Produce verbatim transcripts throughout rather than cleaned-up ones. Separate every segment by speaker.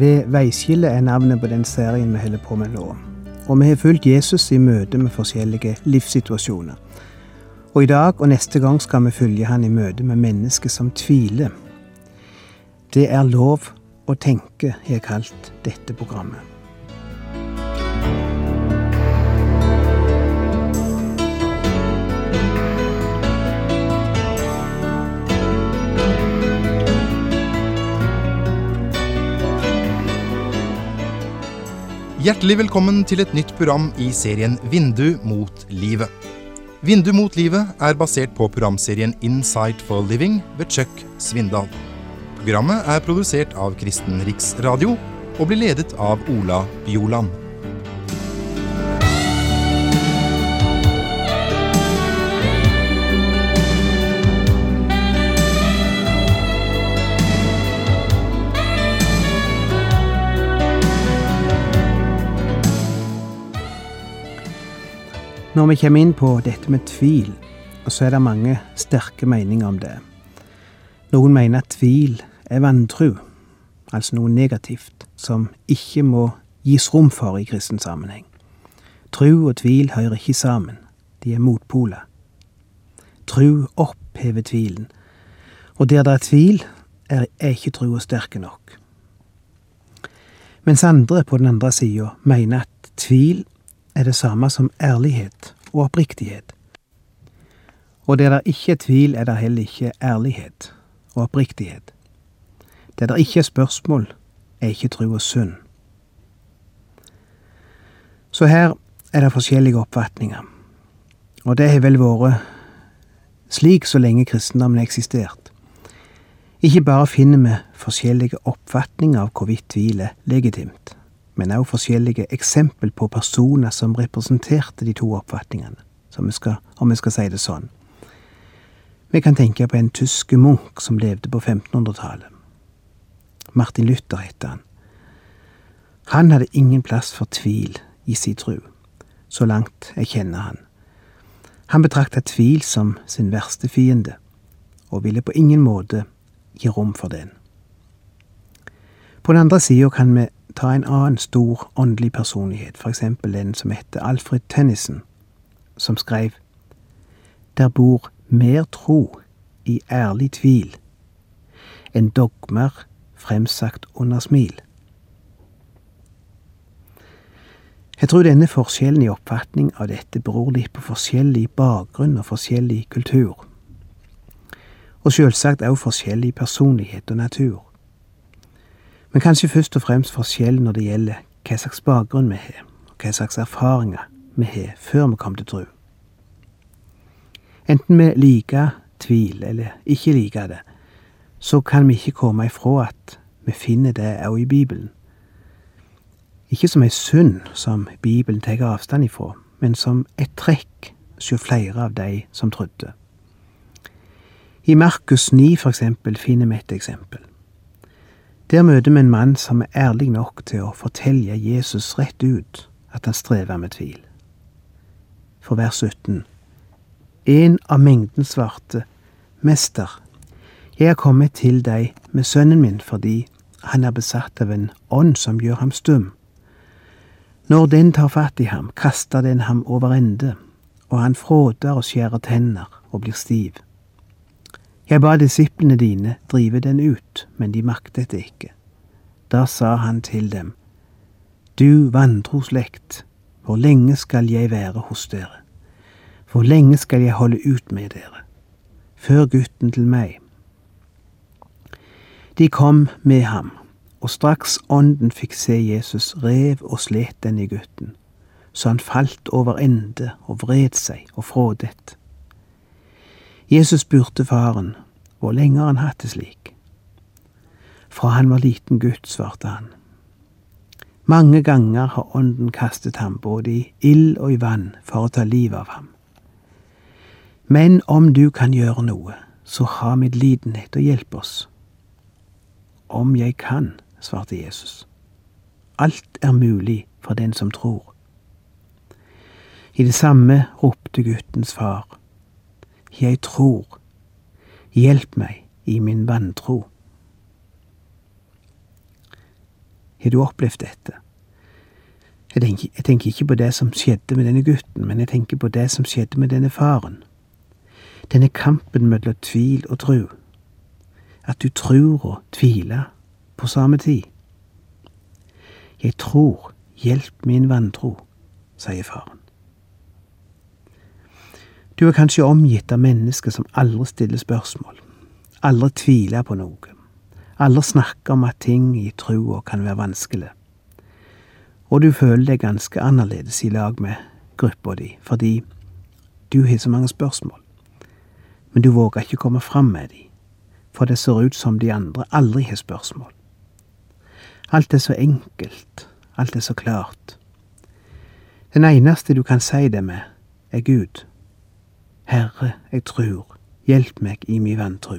Speaker 1: Ved veiskille er navnet på den serien vi holder på med nå. Og vi har fulgt Jesus i møte med forskjellige livssituasjoner. Og i dag og neste gang skal vi følge han i møte med mennesker som tviler. Det er lov å tenke, har jeg kalt dette programmet.
Speaker 2: Hjertelig velkommen til et nytt program i serien Vindu mot livet. Vindu mot livet er basert på programserien Insight for Living ved Chuck Svindal. Programmet er produsert av Kristen Riksradio og blir ledet av Ola Bjoland.
Speaker 1: Når vi kommer inn på dette med tvil, så er det mange sterke meninger om det. Noen mener at tvil er vantro, altså noe negativt, som ikke må gis rom for i kristen sammenheng. Tro og tvil hører ikke sammen, de er motpoler. Tro opphever tvilen, og der det er tvil, er, er ikke troa sterke nok. Mens andre på den andre siden mener at tvil er det samme som ærlighet og oppriktighet. Og der det ikke er tvil, er det heller ikke ærlighet og oppriktighet. Der det ikke er spørsmål, er ikke tro og synd. Så her er det forskjellige oppfatninger. Og det har vel vært slik så lenge kristendommen har eksistert. Ikke bare finner vi forskjellige oppfatninger av hvorvidt tvil er legitimt, men også forskjellige eksempel på personer som representerte de to oppfatningene, som vi skal, om vi skal si det sånn. Vi kan tenke på en tysk munk som levde på femtenhundretallet. Martin Luther heter han. Han hadde ingen plass for tvil i sin tro, så langt jeg kjenner han. Han betraktet tvil som sin verste fiende, og ville på ingen måte gi rom for den. På den andre siden kan vi ta en annen stor åndelig personlighet, for eksempel den som heter Alfred Tennyson, som skrev: «Der bor mer tro i ærlig tvil enn dogmer fremsagt under smil.» Jeg tror denne forskjellen i oppfatning av dette beror litt på forskjellig bakgrunn og forskjellig kultur, og selvsagt også forskjellig personlighet og natur. Men kanskje først og fremst forskjell når det gjelder hva slags bakgrunn vi har, og hva slags erfaringer vi har før vi kom til tro. Enten vi liker tvil eller ikke liker det, så kan vi ikke komme ifra at vi finner det også i Bibelen. Ikke som en synd som Bibelen tar avstand ifra, men som et trekk hos flere av de som trodde. I Markus ni for eksempel finner vi et eksempel. Der møter vi en mann som er ærlig nok til å fortelle Jesus rett ut at han strever med tvil. For vers sytten. En av mengden svarte: Mester, jeg er kommet til deg med sønnen min fordi han er besatt av en ånd som gjør ham stum. Når den tar fatt i ham, kaster den ham over ende, og han fråder og skjærer tenner og blir stiv. Jeg ba disiplene dine drive den ut, men de maktet det ikke. Da sa han til dem: Du vantro slekt, hvor lenge skal jeg være hos dere? Hvor lenge skal jeg holde ut med dere? Før gutten til meg. De kom med ham, og straks ånden fikk se Jesus, rev og slet den i gutten, så han falt over ende og vred seg og frådet. Jesus spurte faren hvor lenge han hatt det slik. Fra han var liten gutt, svarte han. Mange ganger har ånden kastet ham både i ild og i vann for å ta liv av ham. Men om du kan gjøre noe, så ha medlidenhet og hjelp oss. Om jeg kan, svarte Jesus. Alt er mulig for den som tror. I det samme ropte guttens far: Jeg tror, hjelp meg i min vantro. Har du opplevd dette? Jeg tenker, jeg tenker ikke på det som skjedde med denne gutten, men jeg tenker på det som skjedde med denne faren. Denne kampen mellom tvil og tro. At du tror og tviler på samme tid. Jeg tror, hjelp min vantro, sier faren. Du er kanskje omgitt av mennesker som aldri stiller spørsmål, aldri tviler på noe, aldri snakker om at ting i troa kan være vanskelig. Og du føler deg ganske annerledes i lag med gruppa di, fordi du har så mange spørsmål. Men du våger ikke komme fram med dem, for det ser ut som de andre aldri har spørsmål. Alt er så enkelt, alt er så klart. Den eneste du kan si det med, er Gud. Herre, jeg tror, hjelp meg i min vantro.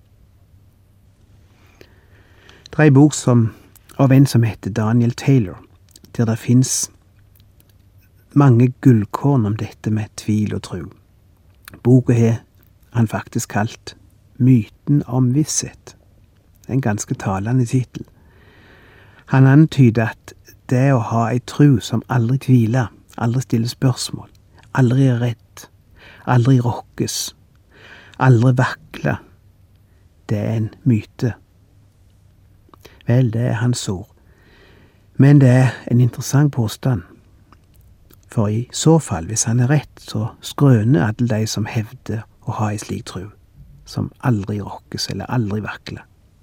Speaker 1: Det er en bok som, av en som heter Daniel Taylor, der det finnes mange gullkorn om dette med tvil og tro. Boka har han faktisk kalt Myten om visshet. En ganske talende titel. Han antyder at det å ha ei tro som aldri tviler, aldri stiller spørsmål, aldri er redd, aldri rokkes, aldri vakler, det er en myte. Vel, det er hans ord. Men det er en interessant påstand. For i så fall, hvis han er rett, så skrøner alle de som hevder å ha en slik tro, som aldri rokkes eller aldri vakler.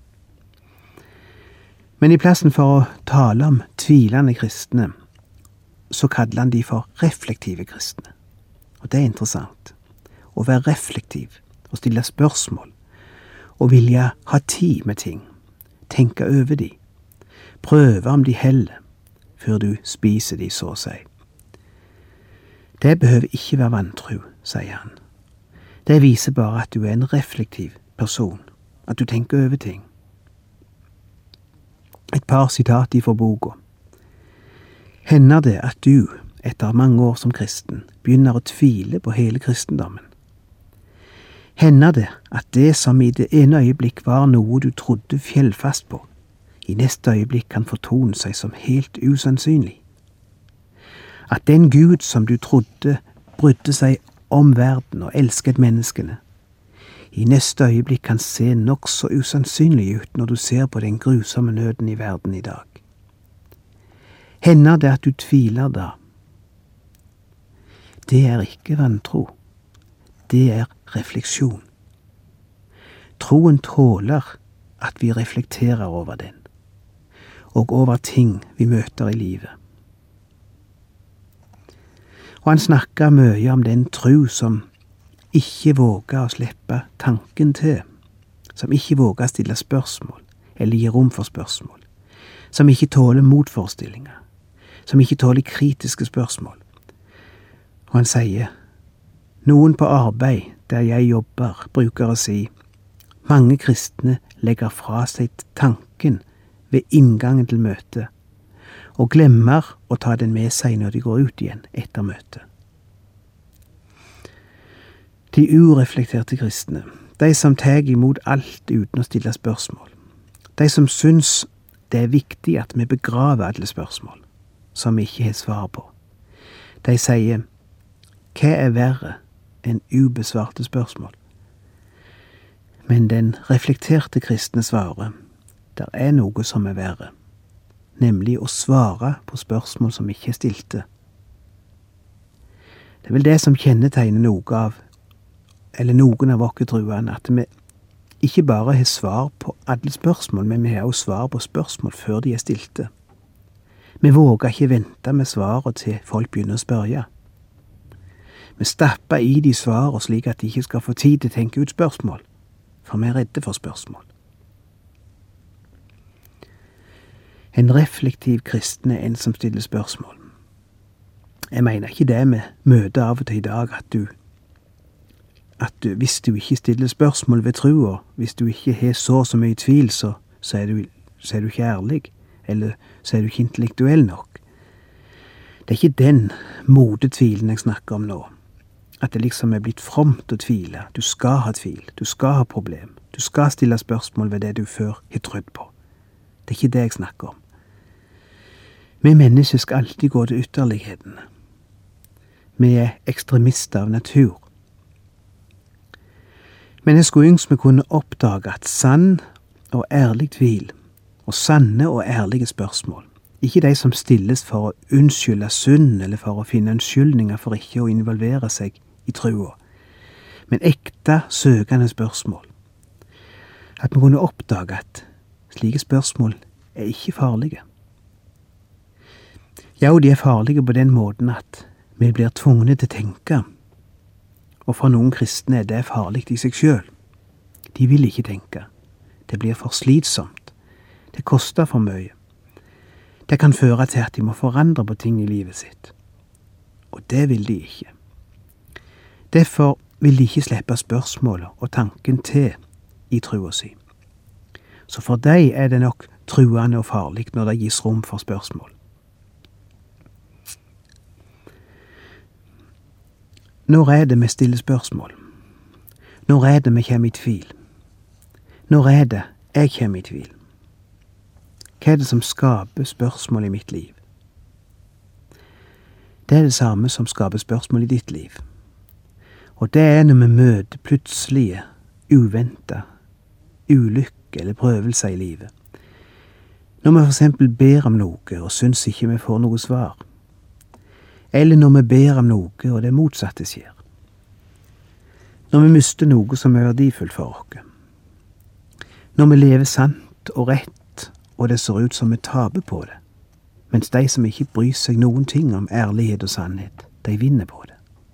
Speaker 1: Men i plassen for å tale om tvilende kristne, så kaller han de for reflektive kristne. Og det er interessant. Å være reflektiv, å stille spørsmål, og vilje ha tid med ting, tenke over de, prøve om de heller, før du spiser de, så å si. Det behøver ikke være vantro, sier han. Det viser bare at du er en reflektiv person, at du tenker over ting. Et par sitat ifra boka. Hender det at du, etter mange år som kristen, begynner å tvile på hele kristendommen? Hender det at det som i det ene øyeblikk var noe du trodde fjellfast på, i neste øyeblikk kan fortone seg som helt usannsynlig? At den Gud som du trodde brydde seg om verden og elsket menneskene, i neste øyeblikk kan se nok så usannsynlig ut når du ser på den grusomme nøden i verden i dag. Hender det at du tviler da? Det er ikke vantro. Det er refleksjon. Troen tåler at vi reflekterer over den, og over ting vi møter i livet. Og han snakker mye om den tro som ikke våger å slippe tanken til, som ikke våger å stille spørsmål, eller gi rom for spørsmål, som ikke tåler motforestillinger, som ikke tåler kritiske spørsmål. Og han sier, noen på arbeid der jeg jobber bruker å si, mange kristne legger fra seg tanken ved inngangen til møtet, og glemmer å ta den med seg når de går ut igjen etter møtet. De ureflekterte kristne, de som tar imot alt uten å stille spørsmål, de som syns det er viktig at vi begraver alle spørsmål, som vi ikke har svar på, de sier, hva er verre enn ubesvarte spørsmål? Men den reflekterte kristne svarer, der er noe som er verre, nemlig å svare på spørsmål som ikke er stilte. Det er vel det som kjennetegner noe av, eller noen av oss troende, at vi ikke bare har svar på alle spørsmål, men vi har også svar på spørsmål før de er stilte. Vi våger ikke vente med svaret til folk begynner å spørre. Vi stapper i de svarene slik at de ikke skal få tid til å tenke ut spørsmål, for vi er redde for spørsmål. En reflektiv kristen er en som stiller spørsmål. Jeg mener ikke det vi møter av og til i dag, at du, at du, hvis du ikke stiller spørsmål ved troa, hvis du ikke har så så mye tvil, så, så, er du, så er du ikke ærlig, eller så er du ikke intellektuell nok. Det er ikke den modetvilen jeg snakker om nå. At det liksom er blitt fromt å tvile. Du skal ha tvil, du skal ha problem, du skal stille spørsmål ved det du før har trodd på. Det er ikke det jeg snakker om. Vi mennesker skal alltid gå til ytterlighetene. Vi er ekstremister av natur. Men jeg skulle ønske vi kunne oppdage at sann og ærlig tvil, og sanne og ærlige spørsmål, ikke de som stilles for å unnskylde synd eller for å finne unnskyldninger for ikke å involvere seg i trua, men ekte, søkende spørsmål. At vi kunne oppdage at slike spørsmål er ikke farlige. Ja, de er farlige på den måten at vi blir tvungne til å tenke, og for noen kristne er det farlig i seg selv. De vil ikke tenke. Det blir for slitsomt. Det koster for mye. Det kan føre til at de må forandre på ting i livet sitt. Og det vil de ikke. Derfor vil de ikke slippe spørsmålet og tanken til i trua si. Så for deg er det nok truende og farlig når det gis rom for spørsmål. Når er det vi stiller spørsmål? Når er det vi kommer i tvil? Når er det jeg kommer i tvil? Hva er det som skaper spørsmål i mitt liv? Det er det samme som skaper spørsmål i ditt liv. Og det er når vi møter plutselige, uventede, ulykker eller prøvelser i livet. Når vi for eksempel ber om noe og syns ikke vi får noe svar. Eller når vi ber om noe og det motsatte skjer. Når vi mister noe som er verdifullt for oss. Når vi lever sant og rett og det ser ut som vi taper på det, mens de som ikke bryr seg noen ting om ærlighet og sannhet, de vinner på det.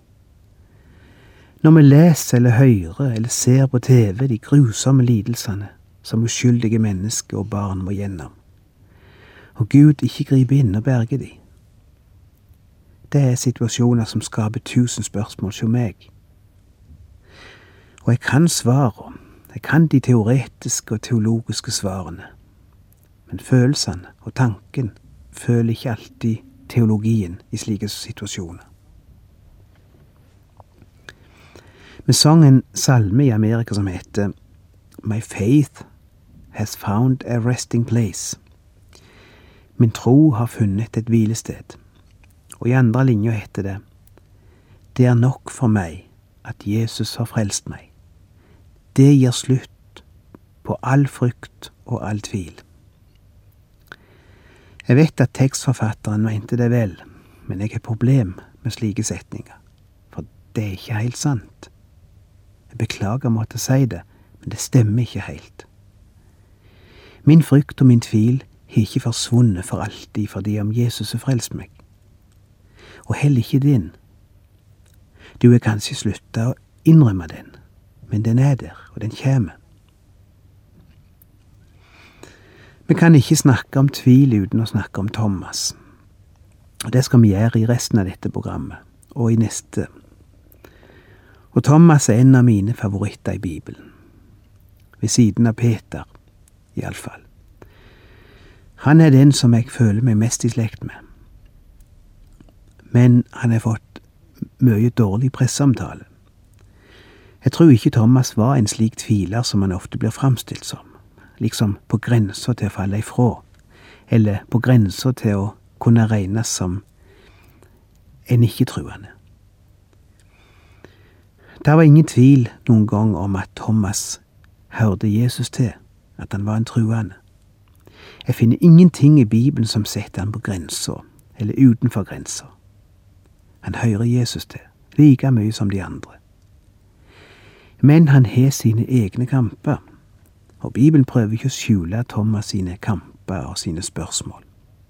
Speaker 1: Når vi leser eller hører eller ser på T V de grusomme lidelsene som uskyldige mennesker og barn må gjennom, og Gud ikke griper inn og berger de. Det er situasjoner som skaper tusen spørsmål hos meg. Og jeg kan svare, jeg kan de teoretiske og teologiske svarene, men følelsene og tanken føler ikke alltid teologien i slike situasjoner. Vi sang en salme i Amerika som heter My faith has found a resting place. Min tro har funnet et hvilested. Og i andre linjer heter det Det er nok for meg at Jesus har frelst meg. Det gir slutt på all frykt og all tvil. Jeg vet at tekstforfatteren mente det vel, men jeg har problem med slike setninger, for det er ikke helt sant. Jeg beklager måtte si det, men det stemmer ikke helt. Min frykt og min tvil har ikke forsvunnet for alltid fordi om Jesus har frelst meg. Og heller ikke din. Du er kanskje sluttet å innrømme den, men den er der, og den kommer. Vi kan ikke snakke om tvil uten å snakke om Thomas. Og det skal vi gjøre i resten av dette programmet, og i neste. Og Thomas er en av mine favoritter i Bibelen. Ved siden av Peter, i alle fall. Han er den som jeg føler meg mest i slekt med. Men han har fått mye dårlig presseomtale. Jeg tror ikke Thomas var en slik tviler som han ofte blir framstilt som, liksom på grenser til å falle ifra, eller på grenser til å kunne regnes som en ikke-truende. Det var ingen tvil noen gang om at Thomas hørte Jesus til, at han var en truende. Jeg finner ingenting i Bibelen som setter han på grenser, eller utenfor grenser. Han hører Jesus til, like mye som de andre. Men han har sine egne kamper, og Bibelen prøver ikke å skjule Thomas sine kamper og sine spørsmål.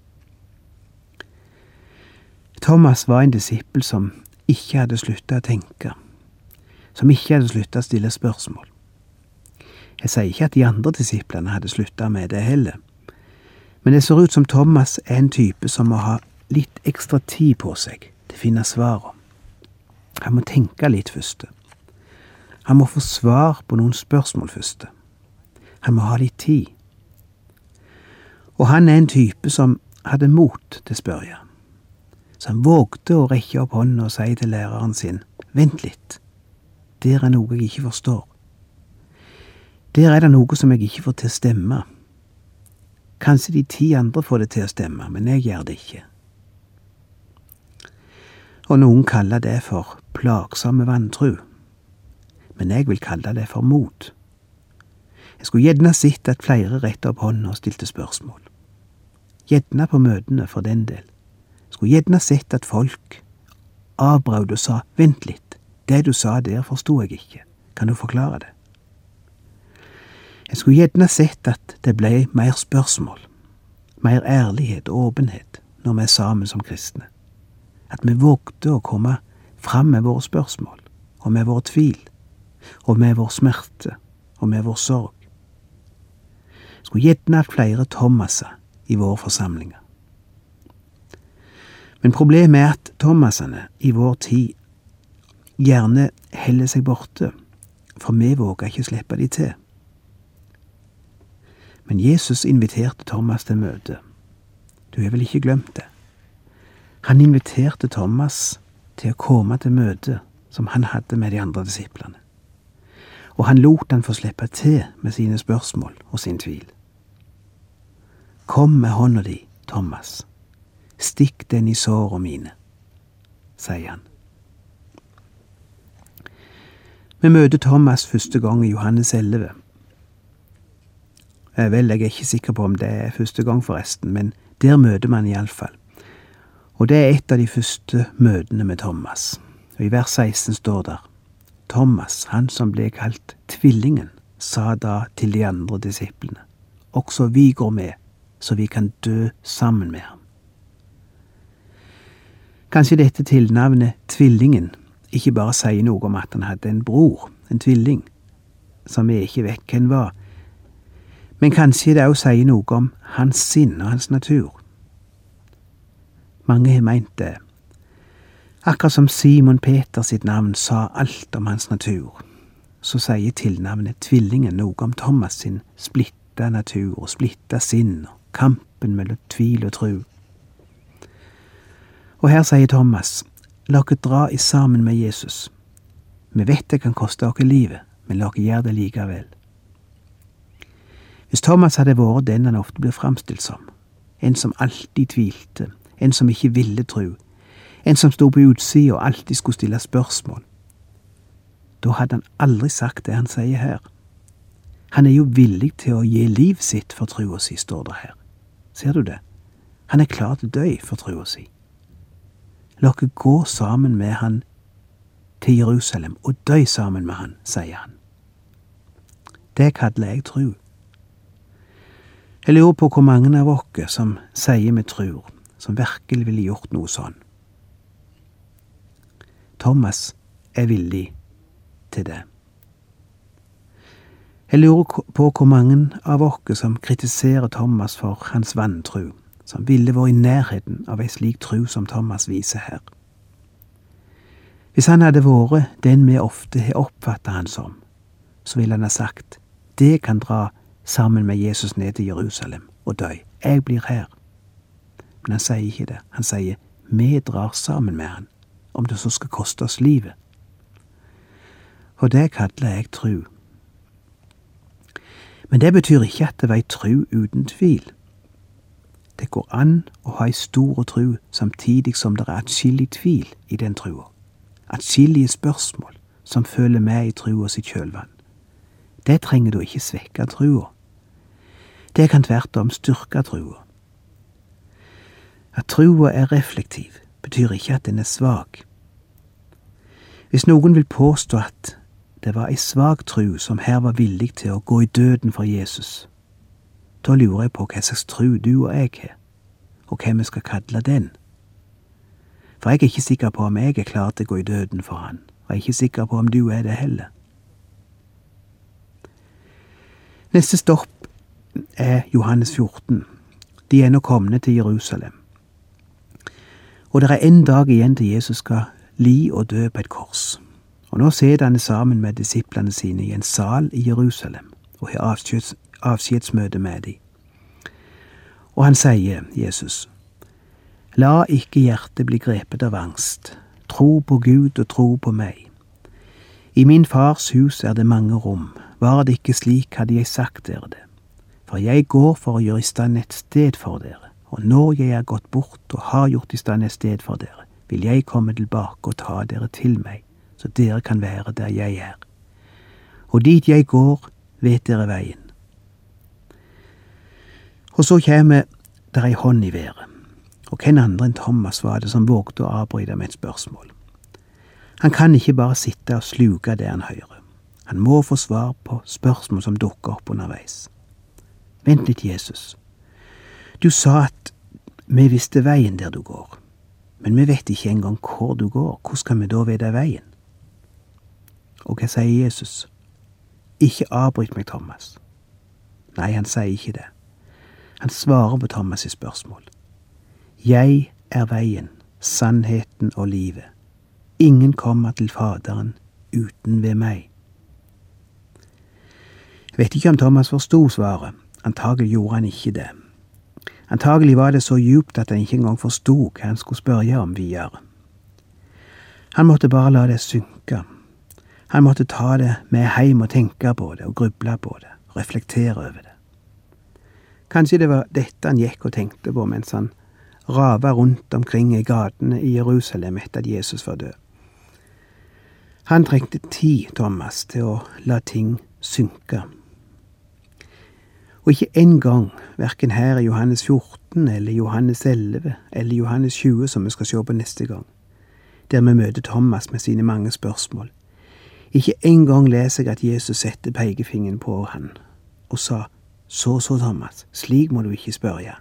Speaker 1: Thomas var en disippel som ikke hadde sluttet å tenke, som ikke hadde sluttet å stille spørsmål. Jeg sier ikke at de andre disiplene hadde sluttet med det heller, men det ser ut som Thomas er en type som må ha litt ekstra tid på seg til å finne svaret. Han må tenke litt først. Han må få svar på noen spørsmål først. Han må ha litt tid. Og han er en type som hadde mot til å spørre. Så han vågte å rekke opp hånden og si til læreren sin, vent litt, der er noe jeg ikke forstår. Der er det noe som jeg ikke får til å stemme. Kanskje de ti andre får det til å stemme, men jeg gjør det ikke. Og noen kaller det for plagsomme vantro, men jeg vil kalle det for mot. Jeg skulle gjerne sett at flere rettet opp hånden og stilte spørsmål. Gjerne på møtene for den del. Jeg skulle gjerne sett at folk avbrød og sa, vent litt, det du sa der forstod jeg ikke, kan du forklare det? Jeg skulle gjerne sett at det ble mer spørsmål, mer ærlighet og åpenhet når vi er sammen som kristne. At vi vågte å komme fram med våre spørsmål, og med vår tvil, og med vår smerte, og med vår sorg. Jeg skulle gjerne hatt flere Thomaser i våre forsamlinger. Men problemet er at Thomasene i vår tid gjerne heller seg borte, for vi våger ikke slippe de til. Men Jesus inviterte Thomas til møte. Du har vel ikke glemt det? Han inviterte Thomas til å komme til møte som han hadde med de andre disiplene. Og han lot han få slippe til med sine spørsmål og sin tvil. Kom med hånda di, Thomas. Stikk den i sårene mine, sier han. Vi møter Thomas første gang i Johannes elleve. Vel, jeg er ikke sikker på om det er første gang forresten, men der møter man i alle fall. Og det er et av de første møtene med Thomas. Og i vers seksten står der, Thomas, han som ble kalt tvillingen, sa da til de andre disiplene, også vi går med, så vi kan dø sammen med ham. Kanskje dette tilnavnet tvillingen ikke bare sier noe om at han hadde en bror, en tvilling, som vi ikke vet hvem var, men kanskje det også sier noe om hans sinn og hans natur. Mange har meint det. Akkurat som Simon Peter sitt navn sa alt om hans natur, så sier tilnavnet tvillingen noe om Thomas sin splitta natur og splitta sinn og kampen mellom tvil og tro. Og her sier Thomas, la dere dra i sammen med Jesus. Vi vet det kan koste dere livet, men la dere gjøre det likevel. Hvis Thomas hadde vært den han ofte blir framstilt som, en som alltid tvilte, en som ikke ville tro, en som stod på utsida og alltid skulle stille spørsmål, da hadde han aldri sagt det han sier her. Han er jo villig til å gi liv sitt for troa si, står det her. Ser du det? Han er klar til å dø for troa si. La dere gå sammen med han til Jerusalem og dø sammen med han, sier han. Det kaller jeg tro. Jeg lurer på hvor mange av dere som sier vi tror, som virkelig ville gjort noe sånn. Thomas er villig til det. Jeg lurer på hvor mange av dere som kritiserer Thomas for hans vantro, som ville vært i nærheten av en slik tro som Thomas viser her. Hvis han hadde vært den vi ofte har oppfattet han som, så ville han ha sagt, det kan dra sammen med Jesus ned til Jerusalem og dø. Jeg blir her. Men han sier ikke det. Han sier, vi drar sammen med han, om det så skal koste oss livet. Og det kaller jeg tro. Men det betyr ikke at det var ei tro uten tvil. Det går an å ha ei stor tro samtidig som det er atskillig tvil i den troa. Atskillige spørsmål som følger med i troa sitt kjølvann. Det trenger du ikke svekke troa. Det kan tvert om styrke troa. At troa er reflektiv, betyr ikke at den er svak. Hvis noen vil påstå at det var ei svak tro som her var villig til å gå i døden for Jesus, da lurer jeg på hva slags tro du og jeg har, og hva vi skal kalle den. For jeg er ikke sikker på om jeg er klar til å gå i døden for han, og jeg er ikke sikker på om du er det heller. Neste stopp er Johannes fjorten. De er nå kommet til Jerusalem. Og det er en dag igjen til Jesus skal li og dø på et kors. Og nå sitter han sammen med disiplene sine i en sal i Jerusalem og har avskjeds, avskjedsmøte med dem. Og han sier, Jesus, la ikke hjertet bli grepet av angst. Tro på Gud og tro på meg. I min fars hus er det mange rom. Var det ikke slik, hadde jeg sagt dere det. For jeg går for å gjøre i stand et sted for dere, og når jeg er gått bort og har gjort i stand et sted for dere, vil jeg komme tilbake og ta dere til meg, så dere kan være der jeg er. Og dit jeg går, vet dere veien. Og så kommer der ei hånd i været, og hvem andre enn Thomas var det som vågte å avbryte med et spørsmål. Han kan ikke bare sitte og sluke det han hører. Han må få svar på spørsmål som dukker opp underveis. Vent litt, Jesus. Du sa at vi visste veien der du går, men vi vet ikke engang hvor du går. Hvordan skal vi da vite veien? Og hva sier Jesus? Ikke avbryt meg, Thomas. Nei, han sier ikke det. Han svarer på Thomas' spørsmål. Jeg er veien, sannheten og livet. Ingen kommer til Faderen uten ved meg. Jeg vet ikke om Thomas forstod svaret. Antagelig gjorde han ikke det. Antagelig var det så djupt at han ikke engang forstod hva han skulle spørre om videre. Han måtte bare la det synke. Han måtte ta det med hjem og tenke på det og gruble på det, og reflektere over det. Kanskje det var dette han gikk og tenkte på mens han rava rundt omkring i gatene i Jerusalem etter at Jesus var død. Han trengte tid, Thomas, til å la ting synke. Og ikke en gang, hverken her i Johannes fjorten, eller Johannes elleve, eller Johannes tjue, som vi skal se på neste gang, der vi møter Thomas med sine mange spørsmål. Ikke en gang leser jeg at Jesus sette pekefingeren på han, og sa, så så Thomas, slik må du ikke spørre.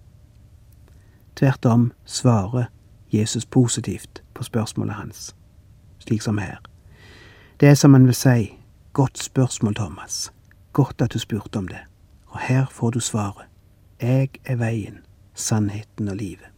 Speaker 1: Tvert om svarer Jesus positivt på spørsmålet hans, slik som her. Det er som han vil si, godt spørsmål, Thomas, godt at du spurte om det. Og her får du svaret. Jeg er veien, sannheten og livet.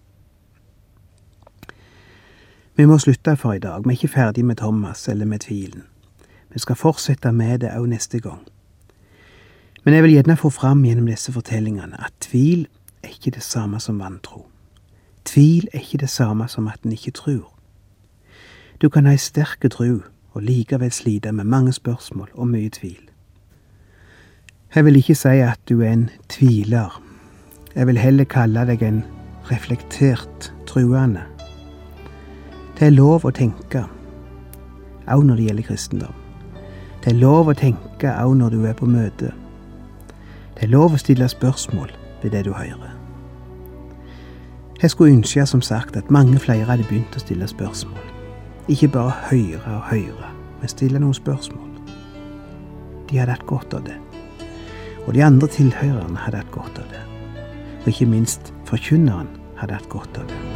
Speaker 1: Vi må slutte for i dag. Vi er ikke ferdig med Thomas eller med tvilen. Vi skal fortsette med det også neste gang. Men jeg vil gjerne få fram gjennom disse fortellingene at tvil er ikke det samme som vantro. Tvil er ikke det samme som at en ikke tror. Du kan ha en sterk tro og likevel slite med mange spørsmål og mye tvil. Jeg vil ikke si at du er en tviler. Jeg vil heller kalle deg en reflektert truende. Det er lov å tenke, også når det gjelder kristendom. Det er lov å tenke også når du er på møte. Det er lov å stille spørsmål ved det du hører. Jeg skulle ønske som sagt at mange flere hadde begynt å stille spørsmål. Ikke bare høre og høre, men stille noen spørsmål. De hadde hatt godt av det. Og de andre tilhørerne hadde hatt godt av det. Og ikke minst forkynneren hadde hatt godt av det.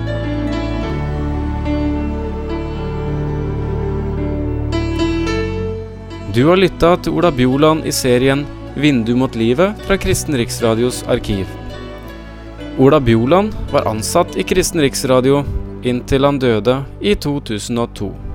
Speaker 3: Du har lyttet til Ola Bjoland i serien Vindu mot livet fra Kristen Riksradios arkiv. Ola Bjoland var ansatt i Kristen Riksradio inntil han døde i to tusen og to.